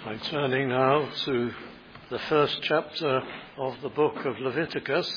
I'm turning now to the first chapter of the book of Leviticus,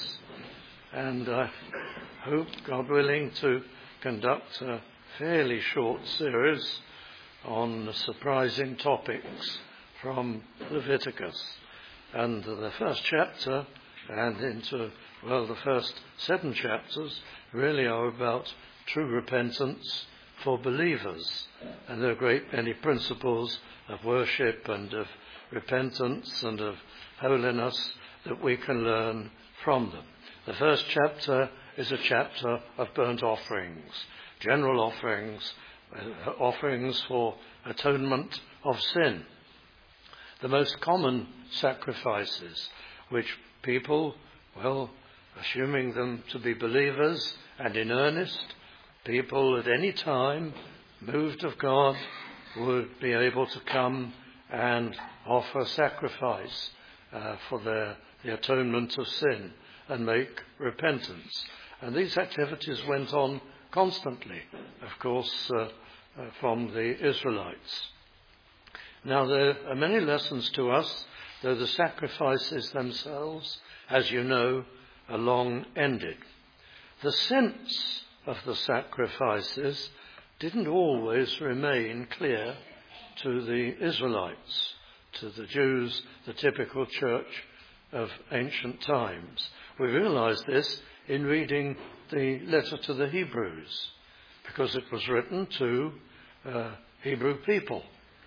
and I hope, God willing, to conduct a fairly short series on surprising topics from Leviticus. And the first chapter and into, the first 7 chapters really are about true repentance for believers. And there are a great many principles of worship and of repentance and of holiness that we can learn from them. The first chapter is a chapter of burnt offerings, general offerings, offerings for atonement of sin. The most common sacrifices which people, assuming them to be believers and in earnest, people at any time moved of God would be able to come and offer sacrifice for the atonement of sin and make repentance. And these activities went on constantly, of course, from the Israelites. Now, there are many lessons to us, though the sacrifices themselves, as you know, are long ended. The sense of the sacrifices didn't always remain clear to the Israelites, to the Jews, the typical church of ancient times. We realize this in reading the letter to the Hebrews, because it was written to Hebrew people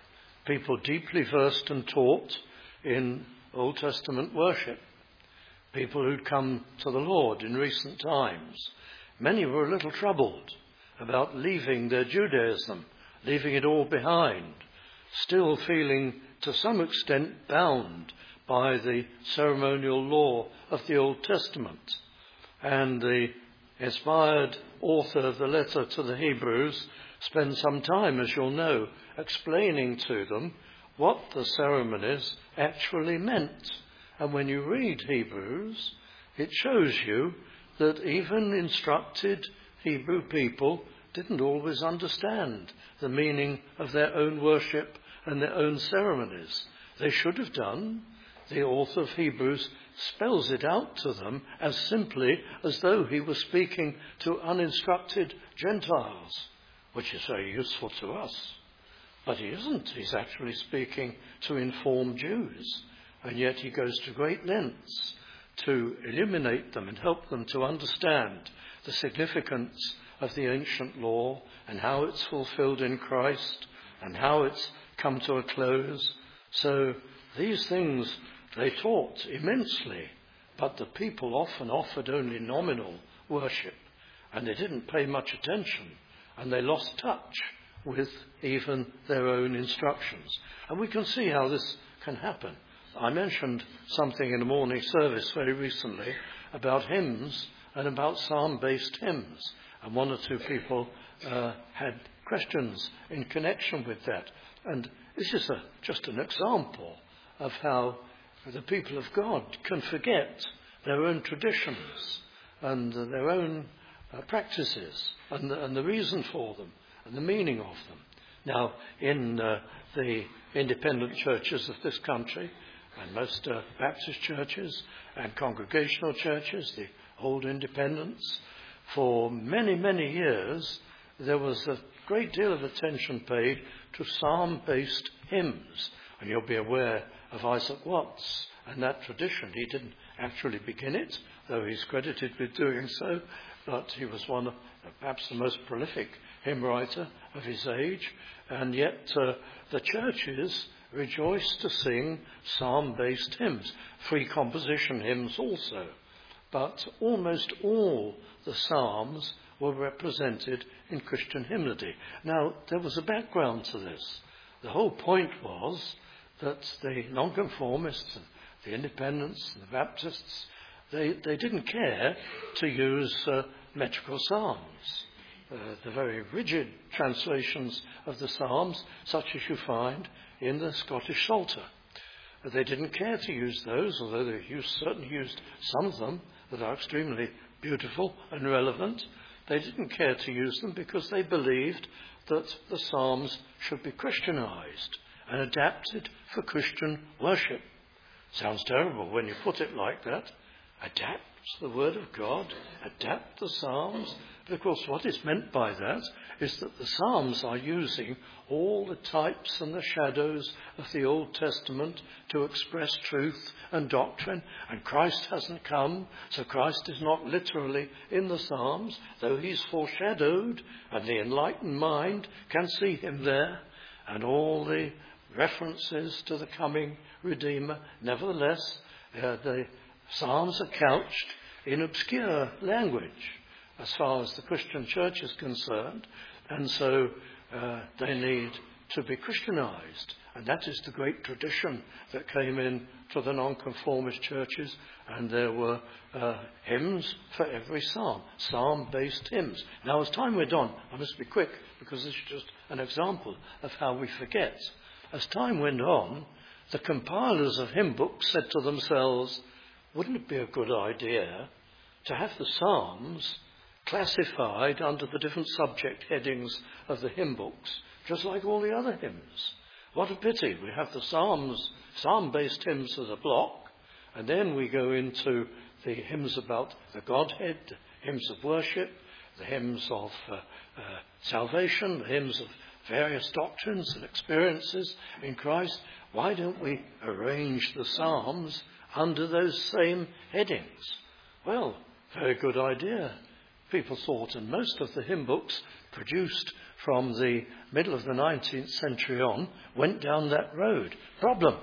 deeply versed and taught in Old Testament worship, people who'd come to the Lord in recent times. Many were a little troubled about leaving their Judaism, leaving it all behind, still feeling to some extent bound by the ceremonial law of the Old Testament. And the inspired author of the letter to the Hebrews spends some time, as you'll know, explaining to them what the ceremonies actually meant. And when you read Hebrews, it shows you that even instructed Hebrew people didn't always understand the meaning of their own worship and their own ceremonies. They should have done. The author of Hebrews spells it out to them as simply as though he was speaking to uninstructed Gentiles, which is very useful to us. But he isn't. He's actually speaking to informed Jews. And yet he goes to great lengths to illuminate them and help them to understand the significance of the ancient law and how it's fulfilled in Christ and how it's come to a close. So these things they taught immensely, but the people often offered only nominal worship, and they didn't pay much attention, and they lost touch with even their own instructions. And we can see how this can happen. I mentioned something in a morning service very recently about hymns and about psalm-based hymns. And one or two people had questions in connection with that. And this is just an example of how the people of God can forget their own traditions and their own practices and the reason for them and the meaning of them. Now, in the independent churches of this country, and most Baptist churches and congregational churches, the old independents, for many, many years, there was a great deal of attention paid to psalm-based hymns. And you'll be aware of Isaac Watts and that tradition. He didn't actually begin it, though he's credited with doing so, but he was one of perhaps the most prolific hymn writer of his age. And yet the churches rejoiced to sing psalm-based hymns, free composition hymns also. But almost all the psalms were represented in Christian hymnody. Now, there was a background to this. The whole point was that the nonconformists, and the independents, and the Baptists, they didn't care to use metrical psalms. The very rigid translations of the psalms, such as you find in the Scottish Psalter. They didn't care to use those, although they certainly used some of them that are extremely beautiful and relevant. They didn't care to use them because they believed that the Psalms should be Christianized and adapted for Christian worship. Sounds terrible when you put it like that. Adapt the Word of God, adapt the Psalms. But of course what is meant by that is that the Psalms are using all the types and the shadows of the Old Testament to express truth and doctrine, and Christ hasn't come, so Christ is not literally in the Psalms, though he's foreshadowed, and the enlightened mind can see him there, and all the references to the coming Redeemer. Nevertheless, the Psalms are couched in obscure language as far as the Christian church is concerned, and so they need to be Christianized. And that is the great tradition that came in to the nonconformist churches, and there were hymns for every psalm, psalm-based hymns. Now, as time went on, I must be quick because this is just an example of how we forget. As time went on, the compilers of hymn books said to themselves, wouldn't it be a good idea to have the Psalms classified under the different subject headings of the hymn books, just like all the other hymns? What a pity. We have the Psalms, psalm-based hymns as a block, and then we go into the hymns about the Godhead, the hymns of worship, the hymns of salvation, the hymns of various doctrines and experiences in Christ. Why don't we arrange the Psalms under those same headings? Well, very good idea. People thought, and most of the hymn books produced from the middle of the 19th century on went down that road. Problem: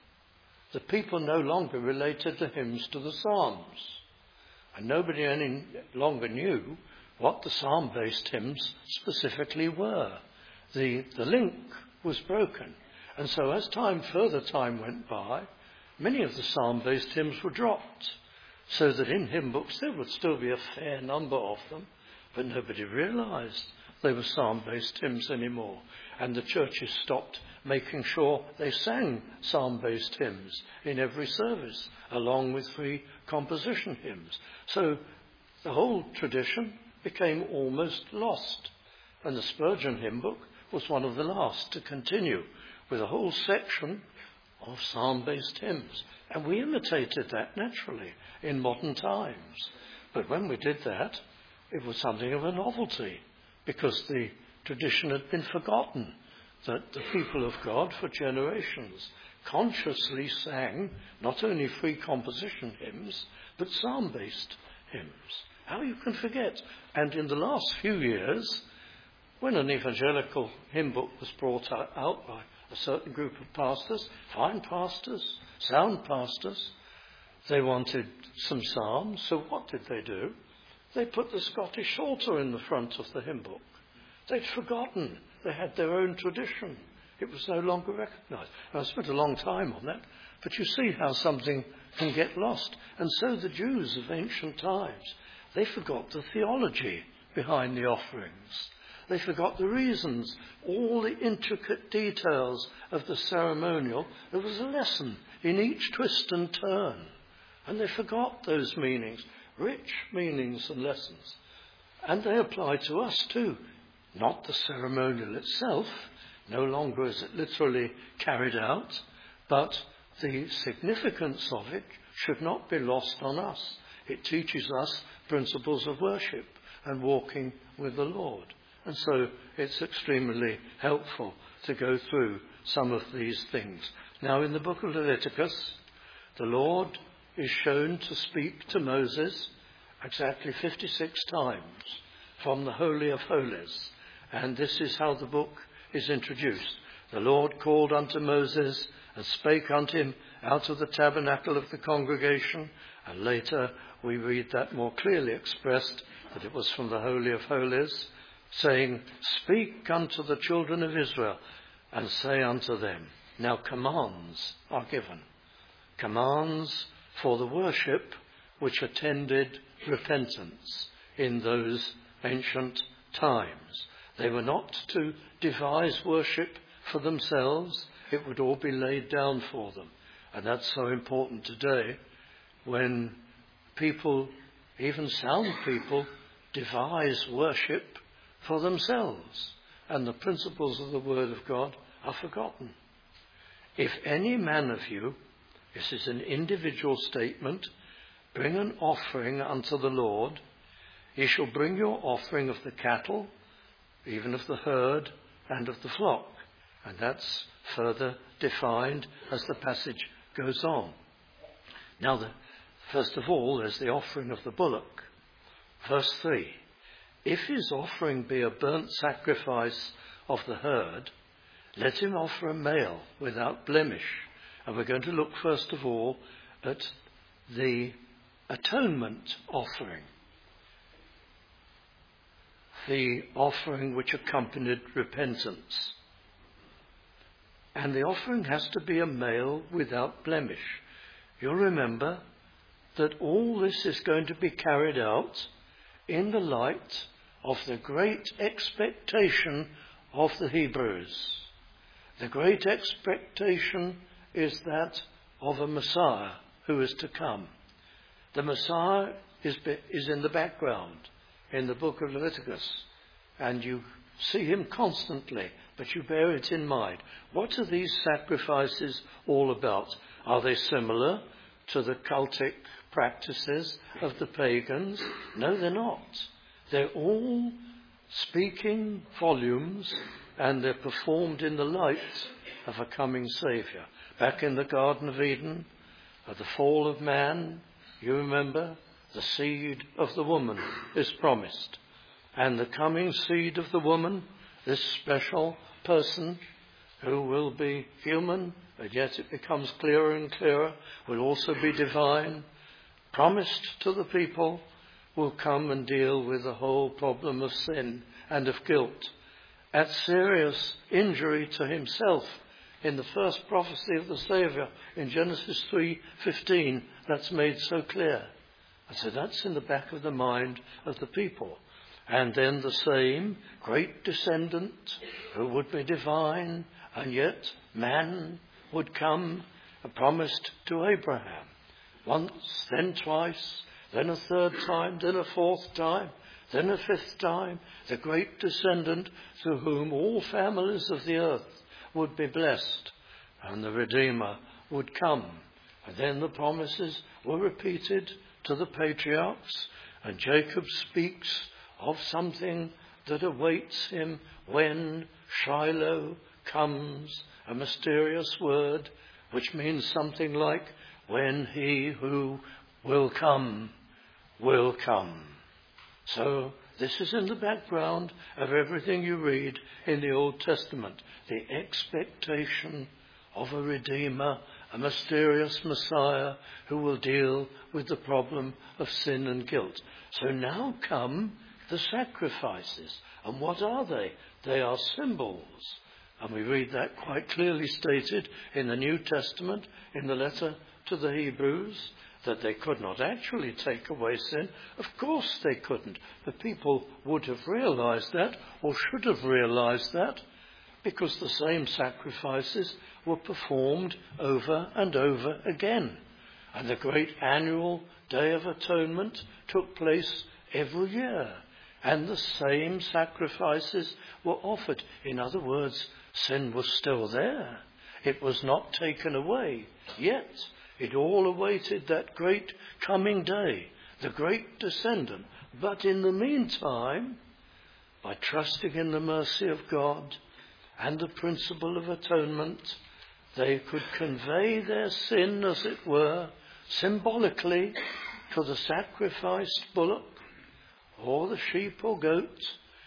the people no longer related the hymns to the Psalms, and nobody any longer knew what the psalm-based hymns specifically were. The link was broken, and so as further time went by, many of the psalm-based hymns were dropped, so that in hymn books there would still be a fair number of them, but nobody realized they were psalm-based hymns anymore. And the churches stopped making sure they sang psalm-based hymns in every service, along with free composition hymns. So the whole tradition became almost lost. And the Spurgeon hymn book was one of the last to continue with a whole section of psalm-based hymns. And we imitated that naturally in modern times. But when we did that, it was something of a novelty, because the tradition had been forgotten, that the people of God for generations consciously sang not only free composition hymns, but psalm-based hymns. How you can forget? And in the last few years, when an evangelical hymn book was brought out by a certain group of pastors, fine pastors, sound pastors, they wanted some psalms, so what did they do? They put the Scottish Psalter in the front of the hymn book. They'd forgotten they had their own tradition. It was no longer recognised. I spent a long time on that, but you see how something can get lost. And so the Jews of ancient times, they forgot the theology behind the offerings. They forgot the reasons, all the intricate details of the ceremonial. There was a lesson in each twist and turn. And they forgot those meanings, rich meanings and lessons. And they apply to us too. Not the ceremonial itself, no longer is it literally carried out, but the significance of it should not be lost on us. It teaches us principles of worship and walking with the Lord. And so it's extremely helpful to go through some of these things. Now, in the book of Leviticus, the Lord is shown to speak to Moses exactly 56 times from the Holy of Holies. And this is how the book is introduced. The Lord called unto Moses and spake unto him out of the tabernacle of the congregation. And later we read that more clearly expressed, that it was from the Holy of Holies, saying, Speak unto the children of Israel, and say unto them. Now commands are given. Commands for the worship which attended repentance in those ancient times. They were not to devise worship for themselves. It would all be laid down for them. And that's so important today, when people, even sound people, devise worship for themselves, and the principles of the Word of God are forgotten. If any man of you," this is an individual statement, "bring an offering unto the Lord, ye shall bring your offering of the cattle, even of the herd, and of the flock." And that's further defined as the passage goes on. Now, first of all, there's the offering of the bullock. Verse 3, "If his offering be a burnt sacrifice of the herd, let him offer a male without blemish." And we're going to look first of all at the atonement offering, the offering which accompanied repentance. And the offering has to be a male without blemish. You'll remember that all this is going to be carried out in the light of the great expectation of the Hebrews. The great expectation is that of a Messiah who is to come. The Messiah is in the background in the book of Leviticus, and you see him constantly, but you bear it in mind. What are these sacrifices all about? Are they similar to the cultic practices of the pagans? No, they're not. They're all speaking volumes, and they're performed in the light of a coming Saviour. Back in the Garden of Eden, at the fall of man, you remember, the seed of the woman is promised. And the coming seed of the woman, this special person who will be human, and yet it becomes clearer and clearer, will also be divine, promised to the people, will come and deal with the whole problem of sin and of guilt, at serious injury to himself. In the first prophecy of the Saviour, in Genesis 3:15, that's made so clear. And so that's in the back of the mind of the people. And then the same great descendant who would be divine, and yet man would come, promised to Abraham. Once, then twice, then a third time, then a fourth time, then a fifth time, the great descendant through whom all families of the earth would be blessed, and the Redeemer would come. And then the promises were repeated to the patriarchs, and Jacob speaks of something that awaits him when Shiloh comes, a mysterious word which means something like when he who will come will come. So this is in the background of everything you read in the Old Testament, the expectation of a Redeemer, a mysterious Messiah who will deal with the problem of sin and guilt. So now come the sacrifices. And what are they? They are symbols. And we read that quite clearly stated in the New Testament, in the letter to the Hebrews, that they could not actually take away sin. Of course they couldn't. The people would have realized that, or should have realized that, because the same sacrifices were performed over and over again. And the great annual Day of Atonement took place every year. And the same sacrifices were offered. In other words, sin was still there. It was not taken away. Yet it all awaited that great coming day, the great descendant. But in the meantime, by trusting in the mercy of God and the principle of atonement, they could convey their sin, as it were, symbolically to the sacrificed bullock or the sheep or goat,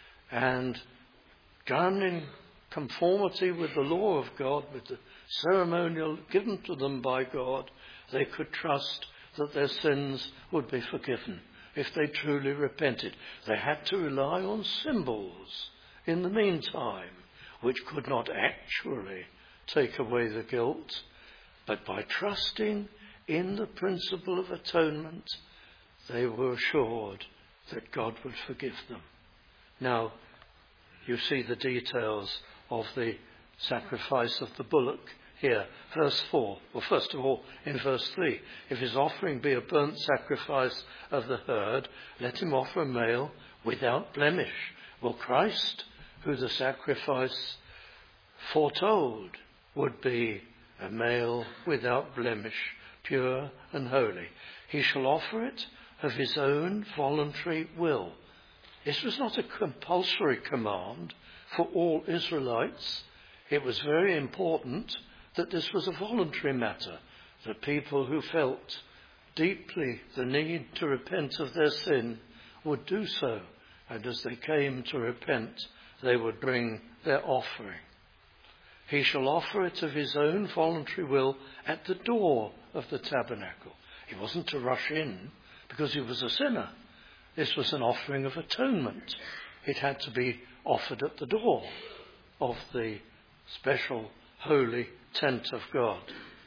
and done in conformity with the law of God, with the ceremonial given to them by God, they could trust that their sins would be forgiven if they truly repented. They had to rely on symbols in the meantime, which could not actually take away the guilt, but by trusting in the principle of atonement, they were assured that God would forgive them. Now, you see the details of the sacrifice of the bullock here. Verse 4. Well, first of all, in verse 3, if his offering be a burnt sacrifice of the herd, let him offer a male without blemish. Well, Christ, who the sacrifice foretold would be a male without blemish, pure and holy. He shall offer it of his own voluntary will. This was not a compulsory command for all Israelites. It was very important that this was a voluntary matter, that people who felt deeply the need to repent of their sin would do so, and as they came to repent, they would bring their offering. He shall offer it of his own voluntary will at the door of the tabernacle. He wasn't to rush in because he was a sinner. This was an offering of atonement. It had to be offered at the door of the special holy tent of God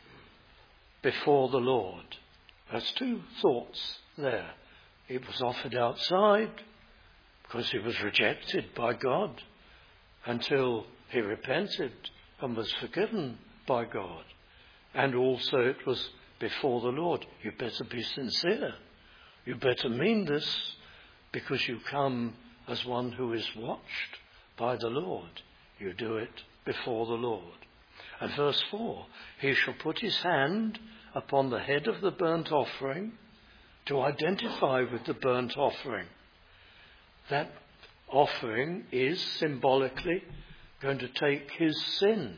before the Lord. There's two thoughts there. It was offered outside because he was rejected by God until he repented and was forgiven by God. And also it was before the Lord. You better be sincere. You better mean this, because you come as one who is watched by the Lord. You do it before the Lord. And verse 4, he shall put his hand upon the head of the burnt offering to identify with the burnt offering. That offering is symbolically going to take his sin.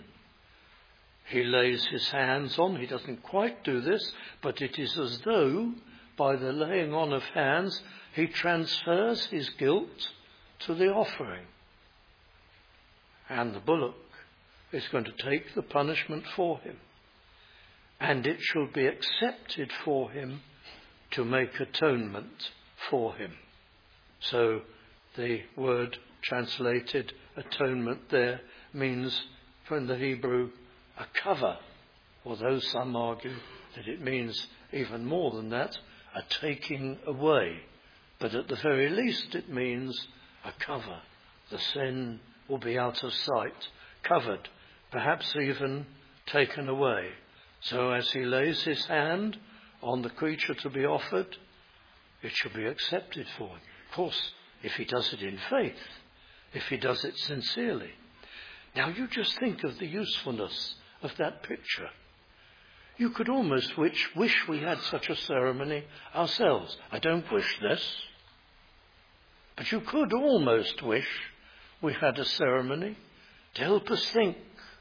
He lays his hands on. He doesn't quite do this, but it is as though by the laying on of hands he transfers his guilt to the offering. And the bullock is going to take the punishment for him. And it shall be accepted for him to make atonement for him. So the word translated atonement there means, from the Hebrew, a cover. Although some argue that it means even more than that, a taking away. But at the very least it means a cover. The sin will be out of sight, covered, perhaps even taken away. So as he lays his hand on the creature to be offered, it shall be accepted for him. Of course, if he does it in faith, if he does it sincerely. Now you just think of the usefulness of that picture. You could almost wish we had such a ceremony ourselves. I don't wish this, but you could almost wish we had a ceremony to help us think.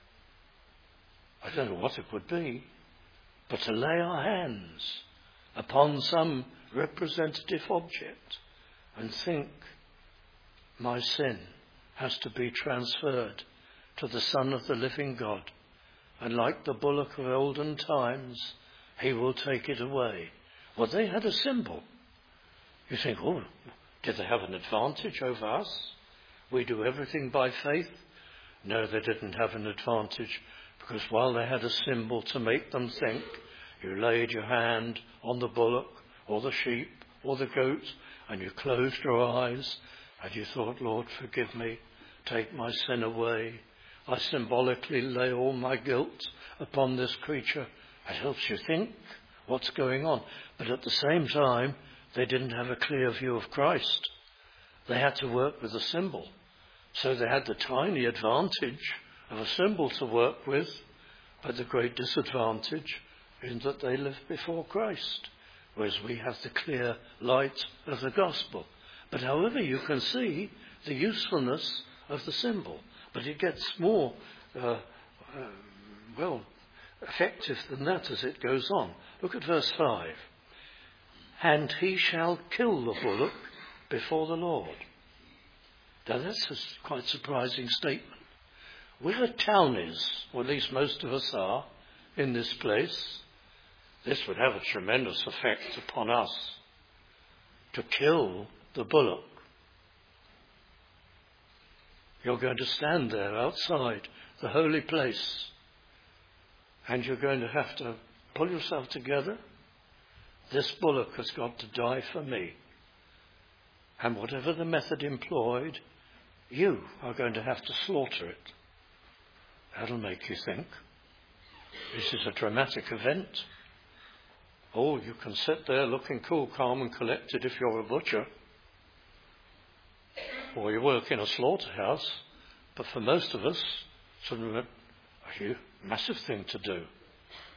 I don't know what it would be, but to lay our hands upon some representative object and think, my sin has to be transferred to the Son of the living God. And like the bullock of olden times, he will take it away. Well, they had a symbol. You think, oh, did they have an advantage over us? We do everything by faith. No, they didn't have an advantage, because while they had a symbol to make them think, you laid your hand on the bullock or the sheep or the goat and you closed your eyes and you thought, Lord, forgive me, take my sin away. I symbolically lay all my guilt upon this creature. It helps you think what's going on. But at the same time, they didn't have a clear view of Christ. They had to work with a symbol. So they had the tiny advantage of a symbol to work with, but the great disadvantage is that they lived before Christ, whereas we have the clear light of the gospel. But however, you can see the usefulness of the symbol. But it gets more, effective than that as it goes on. Look at verse 5. And he shall kill the bullock before the Lord. Now that's a quite surprising statement. We're townies, or at least most of us are, in this place. This would have a tremendous effect upon us, to kill the bullock. You're going to stand there outside the holy place, and you're going to have to pull yourself together. This bullock has got to die for me. And whatever the method employed, you are going to have to slaughter it. That'll make you think. This is a dramatic event. Oh, you can sit there looking cool, calm and collected if you're a butcher, or you work in a slaughterhouse. But for most of us, it's a massive thing to do.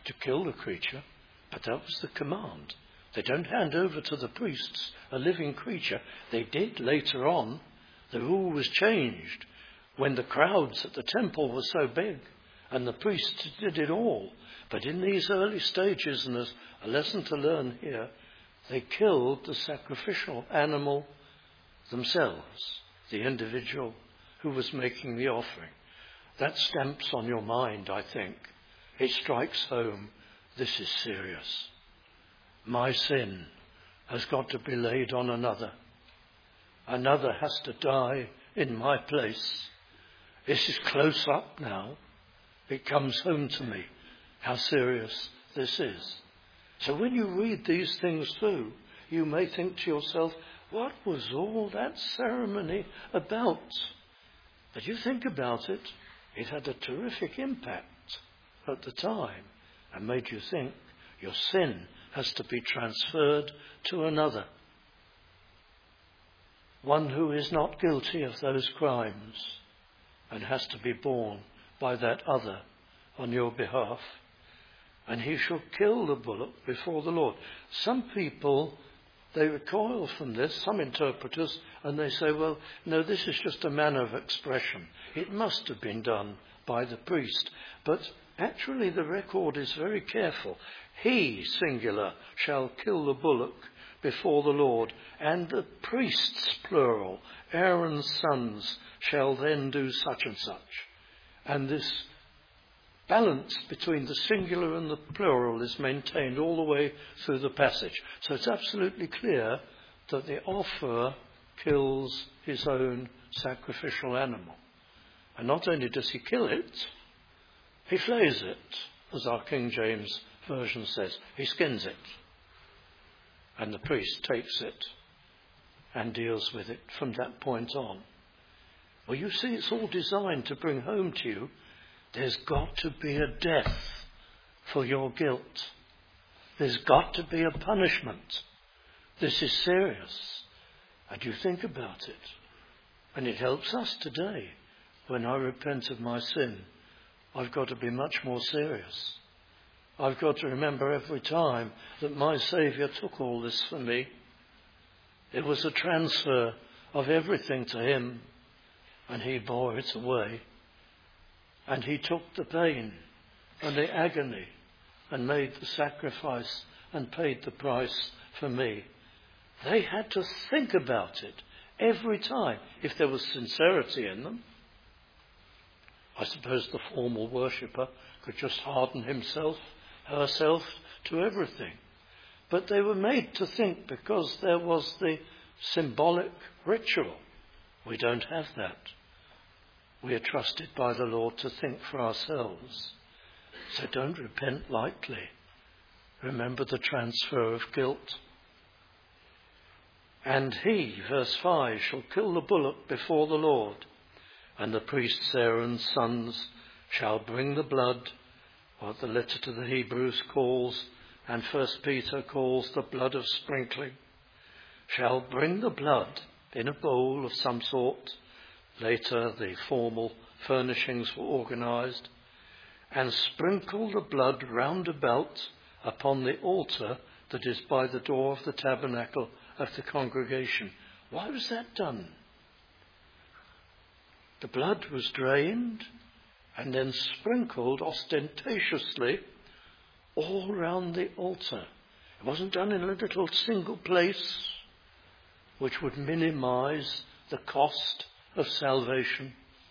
to kill the creature, but that was the command. They don't hand over to the priests a living creature. They did later on. The rule was changed when the crowds at the temple were so big and the priests did it all. But in these early stages, and there's a lesson to learn here, they killed the sacrificial animal themselves, the individual who was making the offering. That stamps on your mind, I think. It strikes home. This is serious. My sin has got to be laid on another. Another has to die in my place. This is close up now. It comes home to me how serious this is. So when you read these things through, you may think to yourself, what was all that ceremony about? But you think about it, it had a terrific impact at the time and made you think your sin has to be transferred to another. One who is not guilty of those crimes and has to be borne by that other on your behalf. And he shall kill the bullock before the Lord. Some people, they recoil from this, some interpreters, and they say, well, no, this is just a manner of expression. It must have been done by the priest. But actually the record is very careful. He, singular, shall kill the bullock before the Lord, and the priests, plural, Aaron's sons, shall then do such and such. And this balance between the singular and the plural is maintained all the way through the passage. So it's absolutely clear that the offerer kills his own sacrificial animal. And not only does he kill it, he flays it, as our King James Version says. He skins it. And the priest takes it and deals with it from that point on. Well, you see, it's all designed to bring home to you, there's got to be a death for your guilt. There's got to be a punishment. This is serious. And you think about it. And it helps us today. When I repent of my sin, I've got to be much more serious. I've got to remember every time that my Saviour took all this for me. It was a transfer of everything to him, and he bore it away. And he took the pain and the agony and made the sacrifice and paid the price for me. They had to think about it every time, if there was sincerity in them. I suppose the formal worshipper could just harden himself, herself to everything. But they were made to think because there was the symbolic ritual. We don't have that. We are trusted by the Lord to think for ourselves. So don't repent lightly. Remember the transfer of guilt. And he, verse 5, shall kill the bullock before the Lord, and the priests Aaron's sons shall bring the blood, what the letter to the Hebrews calls, and 1 Peter calls the blood of sprinkling, shall bring the blood in a bowl of some sort. Later the formal furnishings were organised, and sprinkle the blood round about upon the altar that is by the door of the tabernacle of the congregation. Why was that done? The blood was drained and then sprinkled ostentatiously all round the altar. It wasn't done in a little single place, which would minimise the cost of salvation.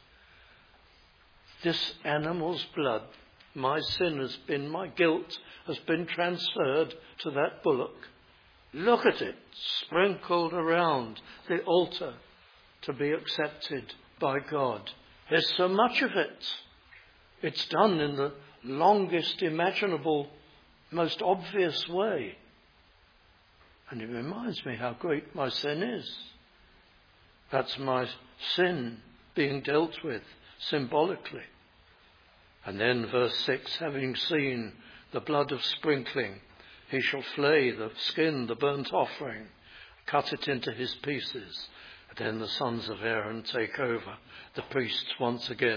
This animal's blood, my sin has been, my guilt has been transferred to that bullock. Look at it, sprinkled around the altar to be accepted by God. There's so much of it. It's done in the longest imaginable, most obvious way. And it reminds me how great my sin is. That's my sin being dealt with symbolically. And then verse 6, having seen the blood of sprinkling, he shall flay the skin, the burnt offering, cut it into his pieces. And then the sons of Aaron take over. The priests once again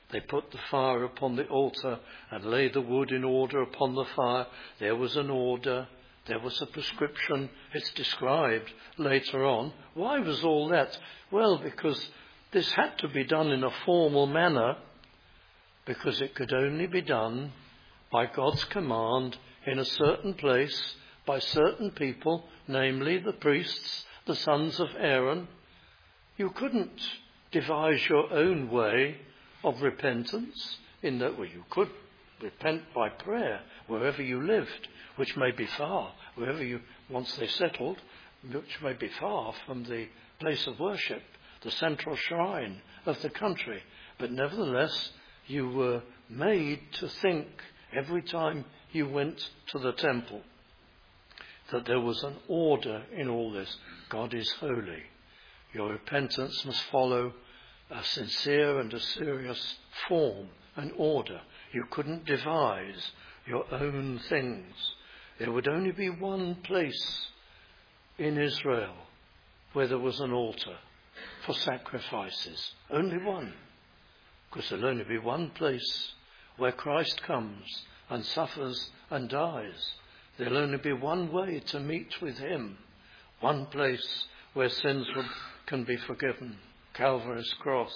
They put the fire upon the altar and laid the wood in order upon the fire. There was an order. There was a prescription. It's described later on. Why was all that? Well, because this had to be done in a formal manner, because it could only be done by God's command in a certain place by certain people, namely the priests, the sons of Aaron. You couldn't devise your own way of repentance in that way. You could repent by prayer wherever you lived, which may be far, once they settled, which may be far from the place of worship, the central shrine of the country. But nevertheless, you were made to think every time you went to the temple that there was an order in all this. God is holy. Your repentance must follow a sincere and a serious form and order. You couldn't devise your own things. There would only be one place in Israel where there was an altar for sacrifices. Only one. Because there'll only be one place where Christ comes and suffers and dies. There'll only be one way to meet with him. One place where sins can be forgiven. Calvary's cross.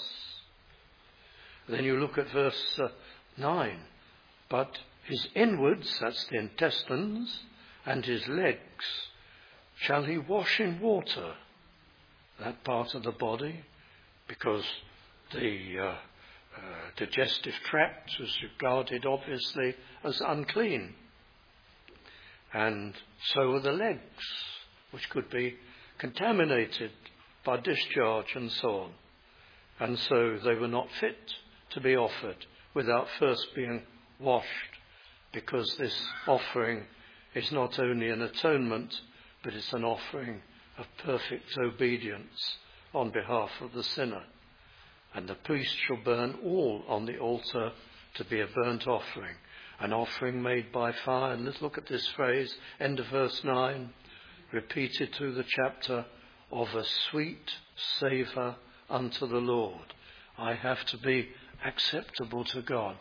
Then you look at verse 9. But his inwards, that's the intestines, and his legs, shall he wash in water. That part of the body, because the digestive tract was regarded obviously as unclean. And so were the legs, which could be contaminated by discharge and so on. And so they were not fit to be offered without first being washed, because this offering is not only an atonement, but it's an offering of perfect obedience on behalf of the sinner. And the priest shall burn all on the altar to be a burnt offering, an offering made by fire. And let's look at this phrase, end of verse 9, repeated through the chapter, of a sweet savour unto the Lord. I have to be acceptable to God.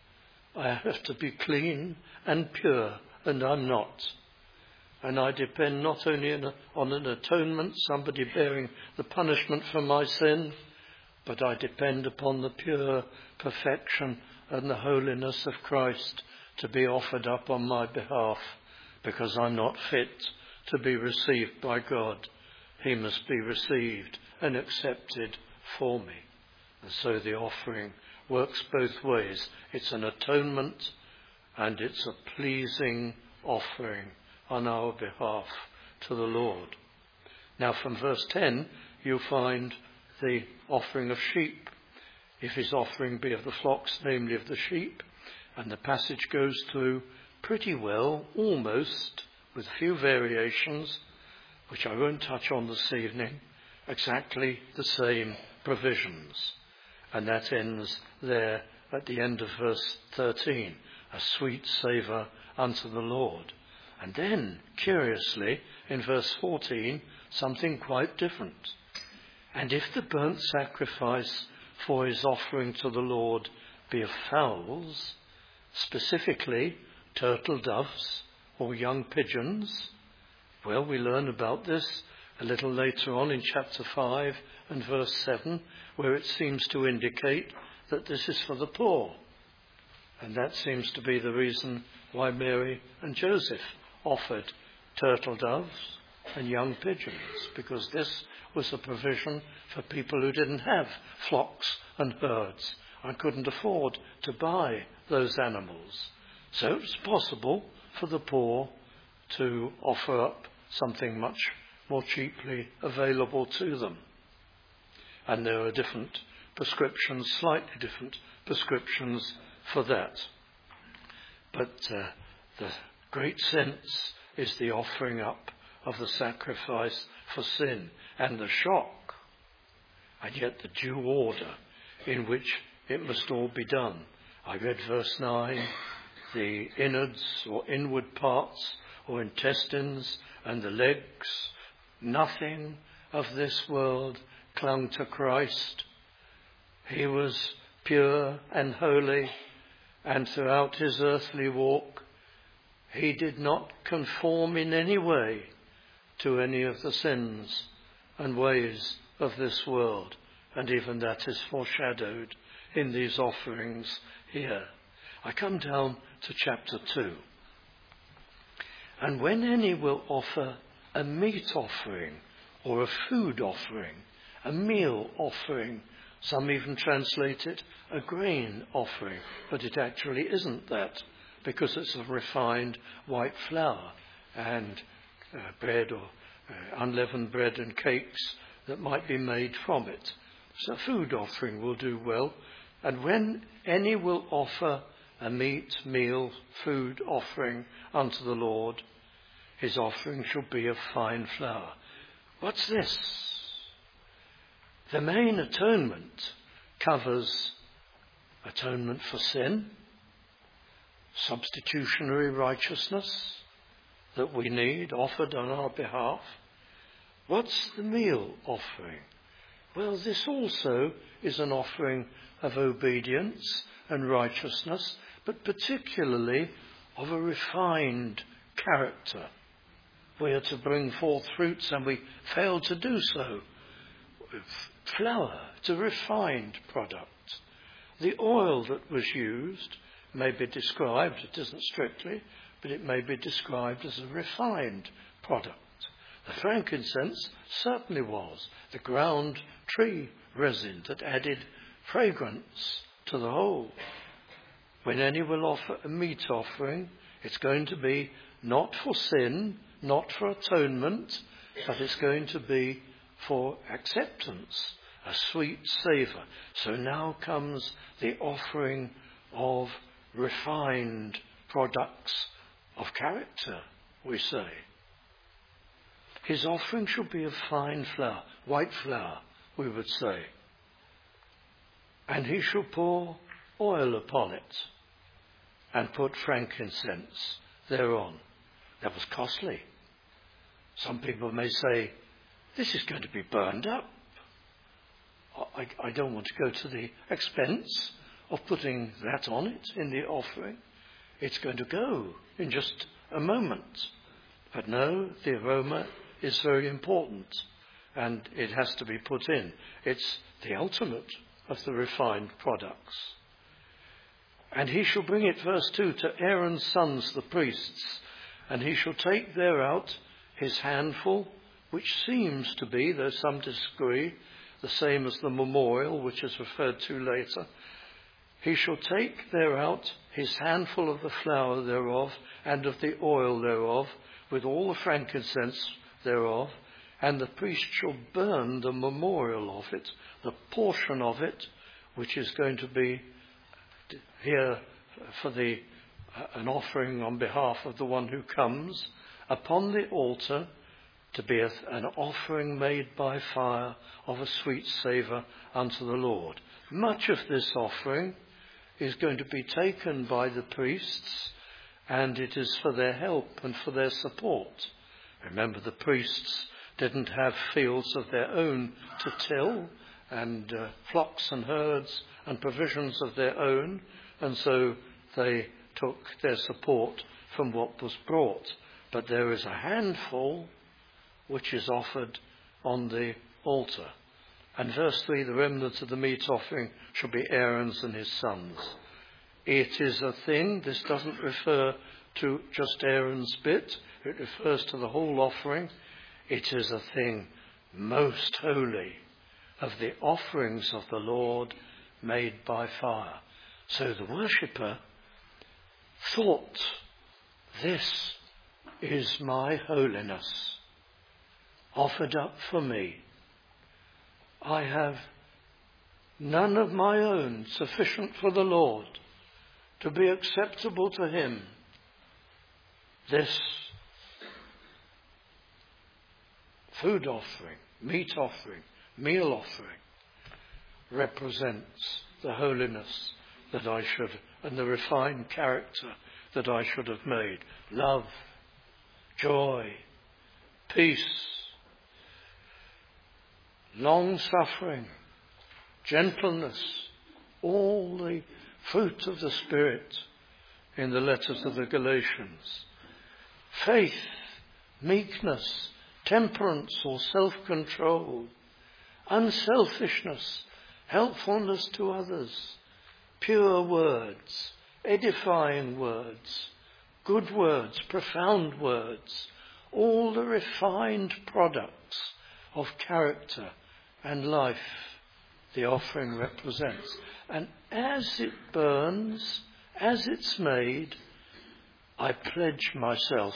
I have to be clean and pure, and I'm not. And I depend not only on an atonement, somebody bearing the punishment for my sin, but I depend upon the pure perfection and the holiness of Christ to be offered up on my behalf, because I'm not fit to be received by God. He must be received and accepted for me. And so the offering works both ways. It's an atonement and it's a pleasing offering on our behalf to the Lord. Now from verse 10 you find the offering of sheep. If his offering be of the flocks, namely of the sheep, and the passage goes through pretty well, almost, with few variations, which I won't touch on this evening, exactly the same provisions. And that ends there at the end of verse 13, a sweet savour unto the Lord. And then, curiously, in verse 14, something quite different. And if the burnt sacrifice for his offering to the Lord be of fowls, specifically turtle doves or young pigeons, well, we learn about this a little later on in chapter 5 and verse 7, where it seems to indicate that this is for the poor. And that seems to be the reason why Mary and Joseph offered turtle doves and young pigeons, because this was a provision for people who didn't have flocks and herds and couldn't afford to buy those animals. So it's possible for the poor to offer up something much more cheaply available to them. And there are different prescriptions, slightly different prescriptions for that. But the great sense is the offering up of the sacrifice for sin and the shock, and yet the due order in which it must all be done. I read verse 9, the innards or inward parts or intestines and the legs, nothing of this world clung to Christ. He was pure and holy, and throughout his earthly walk, he did not conform in any way to any of the sins and ways of this world. And even that is foreshadowed in these offerings here. I come down to chapter 2. And when any will offer a meat offering or a food offering, a meal offering, some even translate it a grain offering, but it actually isn't that, because it's a refined white flour and bread or unleavened bread and cakes that might be made from it. So food offering will do well. And when any will offer a meat, meal, food offering unto the Lord, his offering shall be of fine flour. What's this? The main atonement covers atonement for sin, substitutionary righteousness that we need offered on our behalf. What's the meal offering? Well, this also is an offering of obedience and righteousness, but particularly of a refined character. We are to bring forth fruits, and we fail to do so. Flour, it's a refined product. The oil that was used may be described, it isn't strictly, but it may be described as a refined product. The frankincense certainly was the ground tree resin that added fragrance to the whole. When any will offer a meat offering, it's going to be not for sin, not for atonement, but it's going to be for acceptance, a sweet savour. So now comes the offering of refined products of character, we say. His offering shall be of fine flour, white flour, we would say. And he shall pour oil upon it and put frankincense thereon. That was costly. Some people may say, this is going to be burned up. I don't want to go to the expense of putting that on it in the offering. It's going to go in just a moment. But no, the aroma is very important, and it has to be put in. It's the ultimate of the refined products. And he shall bring it, verse 2, to Aaron's sons, the priests, and he shall take thereout his handful, which seems to be, though some disagree, the same as the memorial, which is referred to later. He shall take thereout his handful of the flour thereof, and of the oil thereof, with all the frankincense thereof, and the priest shall burn the memorial of it, the portion of it, which is going to be here for an offering on behalf of the one who comes, upon the altar, to be an offering made by fire of a sweet savour unto the Lord. Much of this offering is going to be taken by the priests, and it is for their help and for their support. Remember, the priests didn't have fields of their own to till, and flocks and herds and provisions of their own, and so they took their support from what was brought. But there is a handful which is offered on the altar. And verse 3, the remnant of the meat offering shall be Aaron's and his sons. It is a thing, this doesn't refer to just Aaron's bit, it refers to the whole offering. It is a thing most holy, of the offerings of the Lord made by fire. So the worshipper thought, this is my holiness, offered up for me. I have none of my own sufficient for the Lord to be acceptable to him. This food offering, meat offering, meal offering represents the holiness that I should, and the refined character that I should have made. Love, joy, peace, long suffering, gentleness, all the fruit of the Spirit in the letter to the Galatians. Faith, meekness, temperance or self-control, unselfishness, helpfulness to others, pure words, edifying words, good words, profound words, all the refined products of character and life the offering represents. And as it burns, as it's made, I pledge myself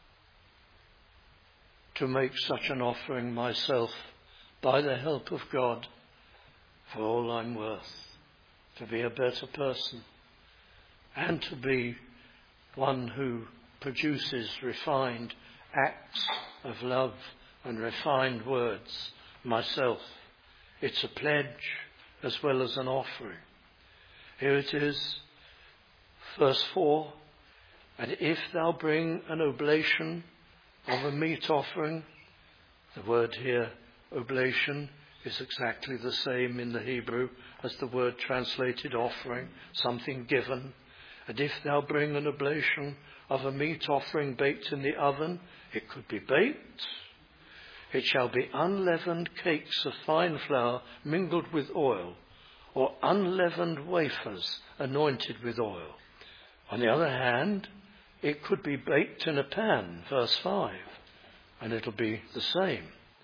to make such an offering myself by the help of God for all I'm worth, to be a better person and to be one who produces refined acts of love and refined words myself. It's a pledge as well as an offering. Here it is, verse 4, and if thou bring an oblation of a meat offering, the word here, oblation, is exactly the same in the Hebrew as the word translated offering, something given. And if thou bring an oblation of a meat offering baked in the oven, it could be baked. It shall be unleavened cakes of fine flour mingled with oil, or unleavened wafers anointed with oil. On the other hand, it could be baked in a pan, verse 5, and it'll be the same.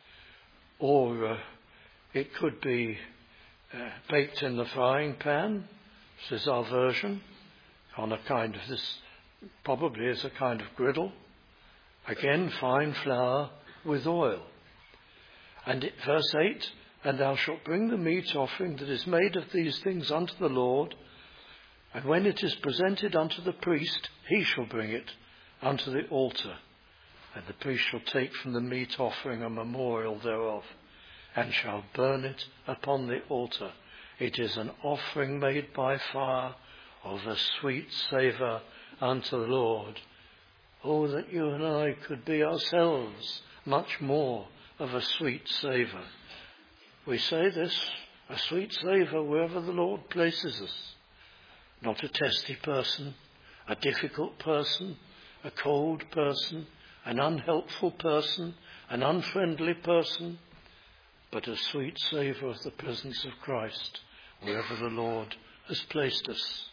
Or it could be baked in the frying pan, this is our version, on a kind of, this probably is a kind of griddle. Again, fine flour with oil. And verse 8, and thou shalt bring the meat offering that is made of these things unto the Lord, and when it is presented unto the priest, he shall bring it unto the altar. And the priest shall take from the meat offering a memorial thereof, and shall burn it upon the altar. It is an offering made by fire of a sweet savour unto the Lord. Oh, that you and I could be ourselves much more of a sweet savour. We say this, a sweet savour wherever the Lord places us. Not a testy person, a difficult person, a cold person, an unhelpful person, an unfriendly person, but a sweet savour of the presence of Christ wherever the Lord has placed us.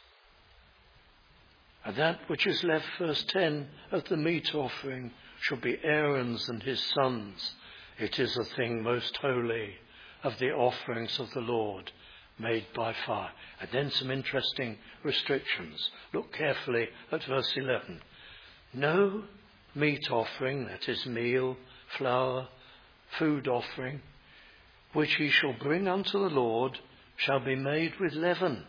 And that which is left, verse 10, of the meat offering shall be Aaron's and his sons. It is a thing most holy of the offerings of the Lord, made by fire. And then some interesting restrictions. Look carefully at verse 11. No meat offering, that is meal, flour, food offering, which ye shall bring unto the Lord, shall be made with leaven.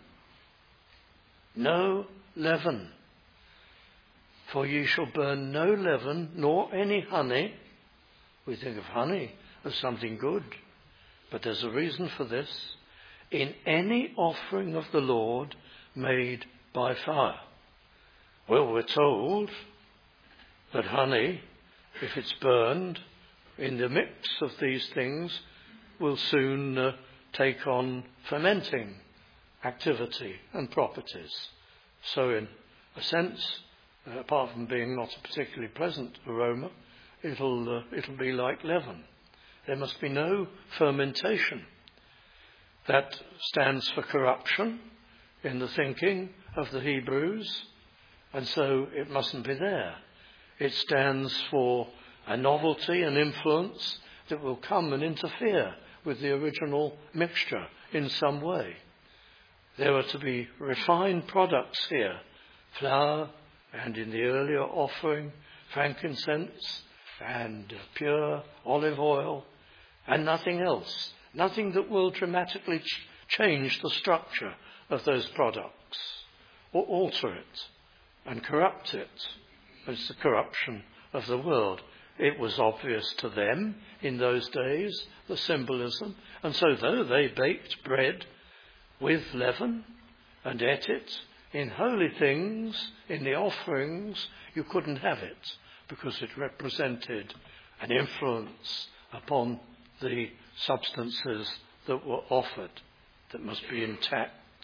No leaven. For ye shall burn no leaven, nor any honey. We think of honey as something good, but there's a reason for this. In any offering of the Lord made by fire. Well, we're told that honey, if it's burned in the mix of these things, will soon take on fermenting activity and properties. So in a sense, apart from being not a particularly pleasant aroma, it'll be like leaven. There must be no fermentation. That stands for corruption in the thinking of the Hebrews, and so it mustn't be there. It stands for a novelty and influence that will come and interfere with the original mixture in some way. There are to be refined products here, flour, and in the earlier offering, frankincense and pure olive oil, and nothing else. Nothing that will dramatically change the structure of those products or alter it and corrupt it. It's the corruption of the world. It was obvious to them in those days, the symbolism. And so though they baked bread with leaven and ate it, in holy things, in the offerings, you couldn't have it because it represented an influence upon the substances that were offered that must be intact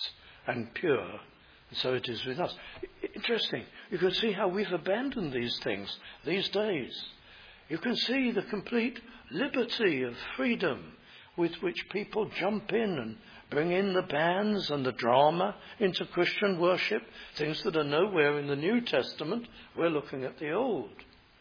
and pure. And so it is with us. Interesting. You can see how we've abandoned these things these days. You can see the complete liberty of freedom with which people jump in and bring in the bands and the drama into Christian worship, things that are nowhere in the New Testament. We're looking at the Old.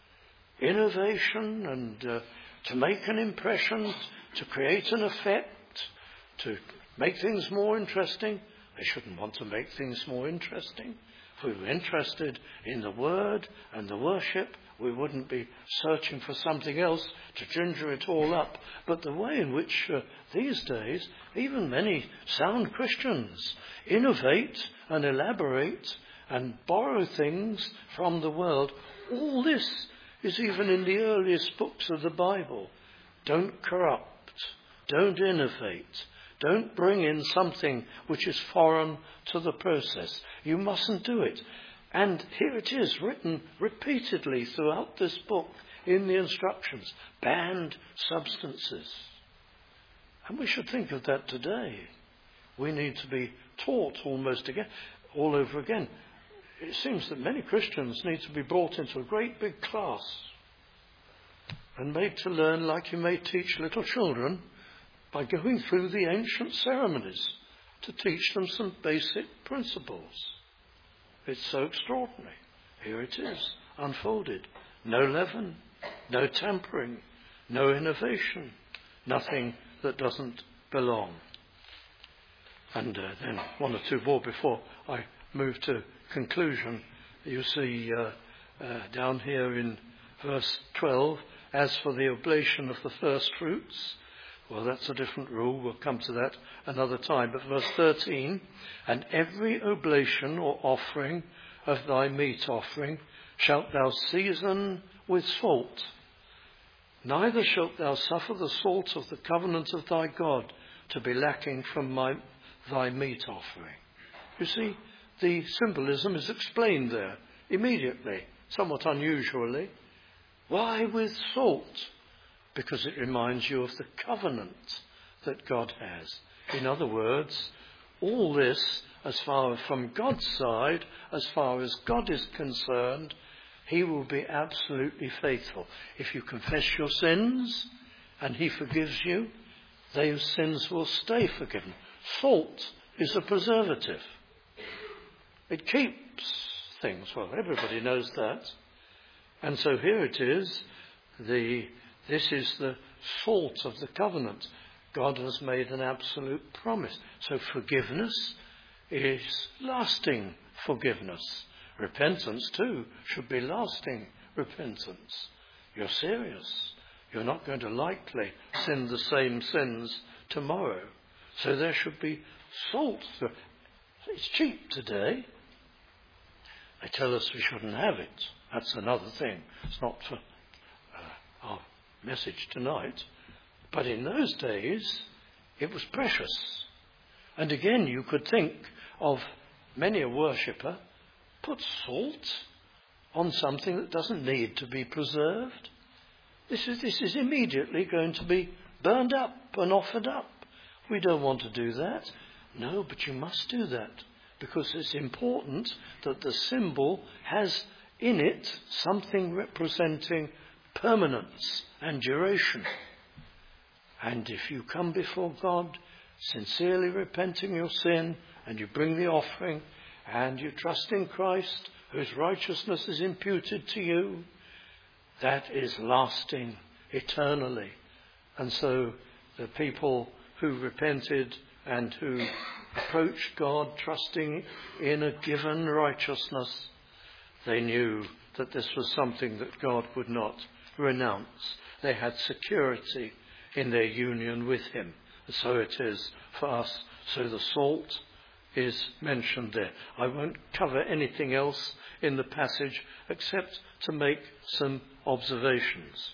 Innovation and to make an impression, to create an effect, to make things more interesting. They shouldn't want to make things more interesting. If we were interested in the Word and the worship, we wouldn't be searching for something else to ginger it all up. But the way in which these days, even many sound Christians innovate and elaborate and borrow things from the world, all this is even in the earliest books of the Bible. Don't corrupt, don't innovate, don't bring in something which is foreign to the process. You mustn't do it. And here it is, written repeatedly throughout this book in the instructions. Banned substances. And we should think of that today. We need to be taught almost again, all over again. It seems that many Christians need to be brought into a great big class and made to learn like you may teach little children by going through the ancient ceremonies to teach them some basic principles. It's so extraordinary. Here it is, unfolded. No leaven, no tampering, no innovation, nothing that doesn't belong. And then one or two more before I move to conclusion. You see down here in verse 12, as for the oblation of the first fruits, well, that's a different rule. We'll come to that another time. But verse 13, and every oblation or offering of thy meat offering shalt thou season with salt. Neither shalt thou suffer the salt of the covenant of thy God to be lacking from thy meat offering. You see, the symbolism is explained there immediately, somewhat unusually. Why with salt? Because it reminds you of the covenant that God has. In other words, all this, as far from God's side, as far as God is concerned, he will be absolutely faithful. If you confess your sins and he forgives you, those sins will stay forgiven. Salt is a preservative. It keeps things. Well, everybody knows that. And so here it is, this is the salt of the covenant. God has made an absolute promise. So forgiveness is lasting forgiveness. Repentance too should be lasting repentance. You're serious. You're not going to likely sin the same sins tomorrow. So there should be salt. It's cheap today. They tell us we shouldn't have it. That's another thing. It's not for our message tonight. But in those days, it was precious. And again, you could think of many a worshipper put salt on something that doesn't need to be preserved. This is immediately going to be burned up and offered up. We don't want to do that. No, but you must do that, because it's important that the symbol has in it something representing permanence and duration. And if you come before God sincerely repenting your sin, and you bring the offering, and you trust in Christ, whose righteousness is imputed to you, that is lasting eternally. And so the people who repented and who approached God trusting in a given righteousness, they knew that this was something that God would not renounce. They had security in their union with him. And so it is for us. So the salt is mentioned there. I won't cover anything else in the passage except to make some observations.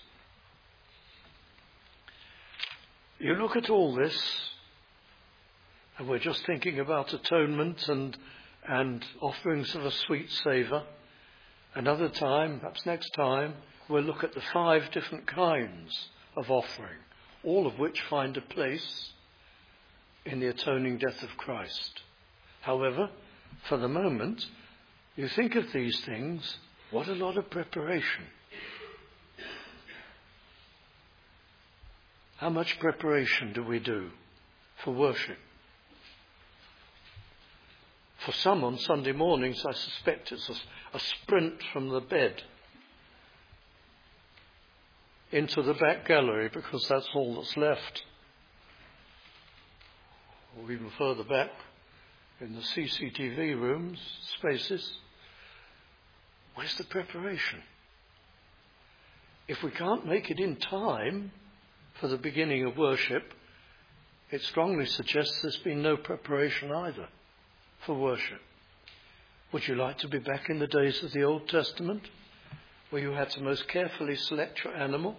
You look at all this, and we're just thinking about atonement and offerings of a sweet savour. Another time, perhaps next time, we'll look at the 5 different kinds of offering, all of which find a place in the atoning death of Christ. However, for the moment, you think of these things, what a lot of preparation. How much preparation do we do for worship? For some on Sunday mornings, I suspect it's a sprint from the bed into the back gallery because that's all that's left. Or even further back in the CCTV rooms, spaces. Where's the preparation? If we can't make it in time for the beginning of worship, it strongly suggests there's been no preparation either for worship. Would you like to be back in the days of the Old Testament, where you had to most carefully select your animal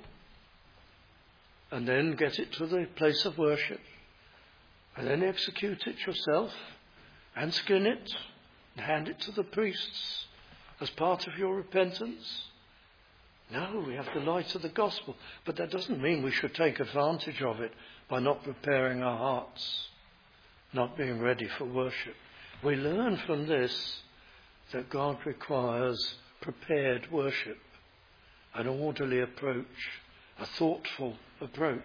and then get it to the place of worship and then execute it yourself and skin it and hand it to the priests as part of your repentance? No, we have the light of the gospel, but that doesn't mean we should take advantage of it by not preparing our hearts, not being ready for worship. We learn from this that God requires prepared worship, an orderly approach, a thoughtful approach.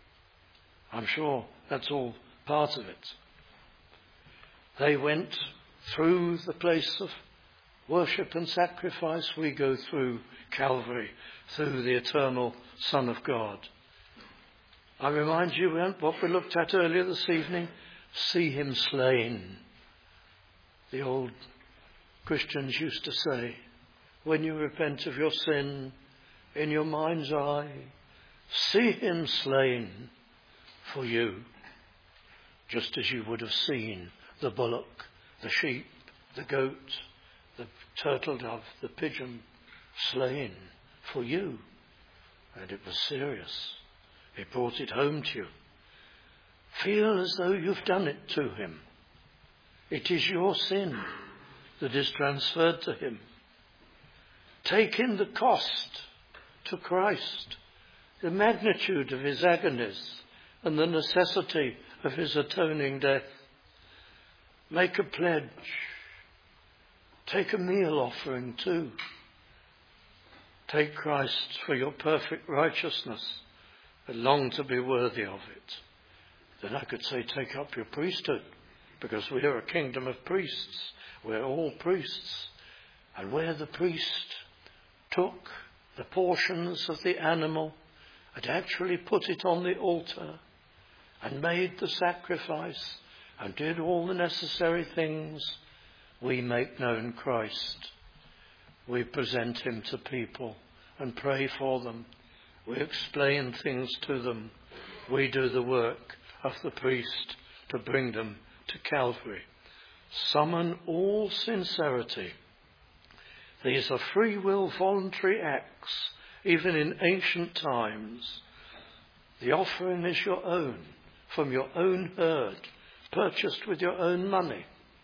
I'm sure that's all part of it. They went through the place of worship and sacrifice. We go through Calvary, through the eternal Son of God. I remind you what we looked at earlier this evening, see him slain. The old Christians used to say, when you repent of your sin, in your mind's eye, see him slain for you, just as you would have seen the bullock, the sheep, the goat, the turtle dove, the pigeon slain for you. And it was serious. He brought it home to you. Feel as though you've done it to him. It is your sin that is transferred to him. Take in the cost to Christ, the magnitude of his agonies and the necessity of his atoning death. Make a pledge. Take a meal offering too. Take Christ for your perfect righteousness, but long to be worthy of it. Then I could say take up your priesthood, because we are a kingdom of priests. We're all priests. And where the priest took the portions of the animal and actually put it on the altar and made the sacrifice and did all the necessary things, we make known Christ. We present him to people and pray for them. We explain things to them. We do the work of the priest to bring them to Calvary. Summon all sincerity. These are free will, voluntary acts, even in ancient times. The offering is your own, from your own herd, purchased with your own money.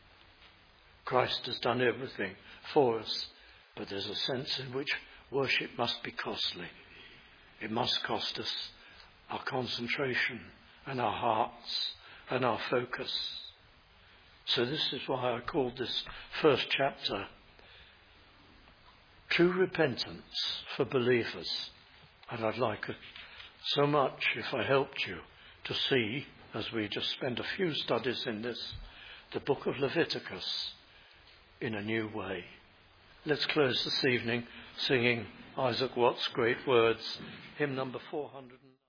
Christ has done everything for us, but there's a sense in which worship must be costly. It must cost us our concentration and our hearts and our focus. So this is why I called this first chapter True Repentance for Believers. And I'd like so much, if I helped you, to see, as we just spend a few studies in this, the book of Leviticus in a new way. Let's close this evening singing Isaac Watts' great words, hymn number 400.